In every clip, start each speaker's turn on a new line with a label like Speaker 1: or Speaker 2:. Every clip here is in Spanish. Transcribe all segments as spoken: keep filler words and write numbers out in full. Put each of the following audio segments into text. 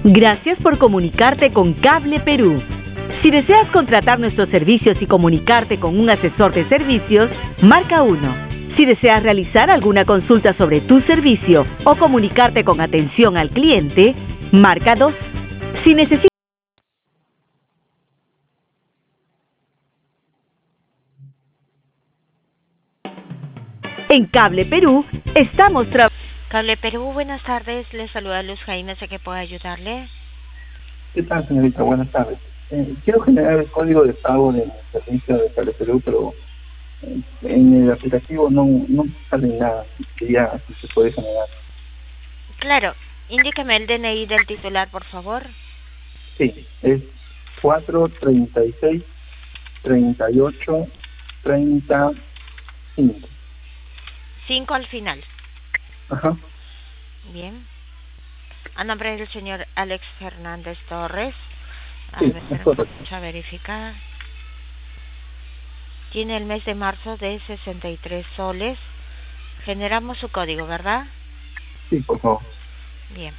Speaker 1: Gracias por comunicarte con Cable Perú. Si deseas contratar nuestros servicios y comunicarte con un asesor de servicios, marca uno. Si deseas realizar alguna consulta sobre tu servicio o comunicarte con atención al cliente, marca dos. Si necesitas En Cable Perú estamos trabajando.
Speaker 2: Cable Perú, buenas tardes. Le saluda Luz Jaime, sé que puedo ayudarle.
Speaker 3: ¿Qué tal, señorita? Buenas tardes. Eh, quiero generar el código de pago del servicio de Cable Perú, pero eh, en el aplicativo no, no sale nada. Quería si se puede generar.
Speaker 2: Claro, indíqueme el D N I del titular, por favor.
Speaker 3: Sí, es cuatro treinta y seis treinta y ocho treinta cinco.
Speaker 2: Cinco al final.
Speaker 3: Ajá.
Speaker 2: Bien. A nombre del señor Alex Fernández Torres. A
Speaker 3: Sí,
Speaker 2: ver,
Speaker 3: es correcto.
Speaker 2: vamos a verificar. Tiene el mes de marzo de sesenta y tres soles. Generamos su código, ¿verdad?
Speaker 3: Sí, por favor.
Speaker 2: Bien.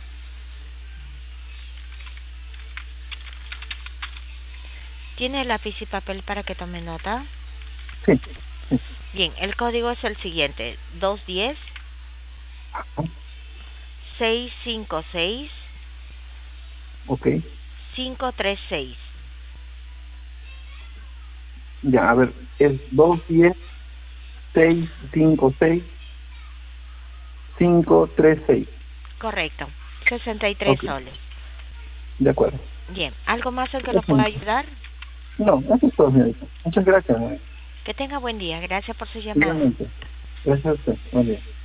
Speaker 2: ¿Tiene lápiz y papel para que tome nota?
Speaker 3: Sí. sí.
Speaker 2: Bien, el código es el siguiente: dos uno cero,
Speaker 3: Ajá.
Speaker 2: seis cinco seis,
Speaker 3: Ok.
Speaker 2: cinco tres seis.
Speaker 3: Ya, a ver, es dos diez seis cinco seis cinco tres seis.
Speaker 2: Correcto, sesenta y tres
Speaker 3: Ok,
Speaker 2: soles.
Speaker 3: de acuerdo.
Speaker 2: Bien, ¿algo más en que lo
Speaker 3: Eso
Speaker 2: pueda
Speaker 3: no.
Speaker 2: ayudar?
Speaker 3: No, eso es todo, señorita. Muchas gracias, señorita.
Speaker 2: Que tenga buen día. Gracias por su llamada.
Speaker 3: Igualmente. Gracias a usted. Buen día.